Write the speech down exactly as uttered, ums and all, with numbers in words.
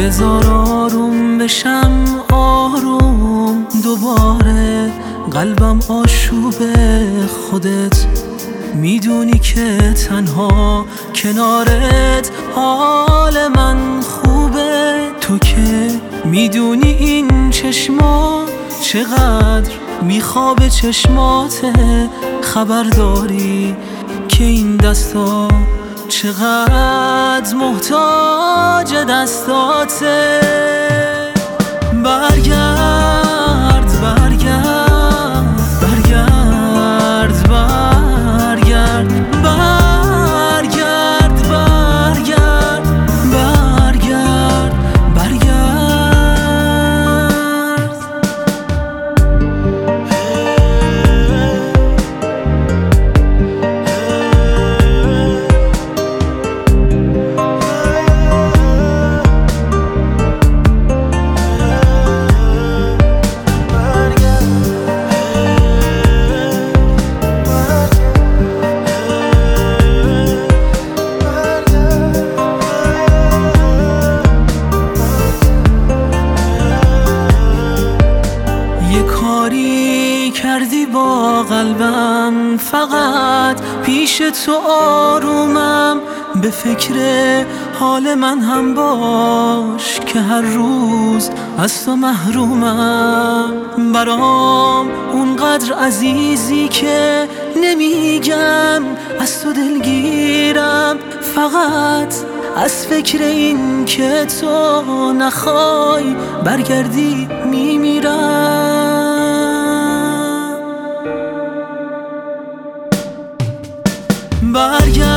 بذار آروم بشم آروم دوباره، قلبم آشوبه خودت میدونی که تنها کنارت حال من خوبه. تو که میدونی این چشما چقدر میخوابه چشماته، خبر داری که این دستا چقدر محتاج دستاته. برگرد برگرد برگرد برگرد برگرد برگرد برگرد برگرد. کاری کردی با قلبم، فقط پیش تو آرومم. به فکر حال من هم باش که هر روز از تو محرومم. برام اونقدر عزیزی که نمیگم از تو دلگیرم، فقط از فکر این که تو نخوای برگردی میمیرم. برگرد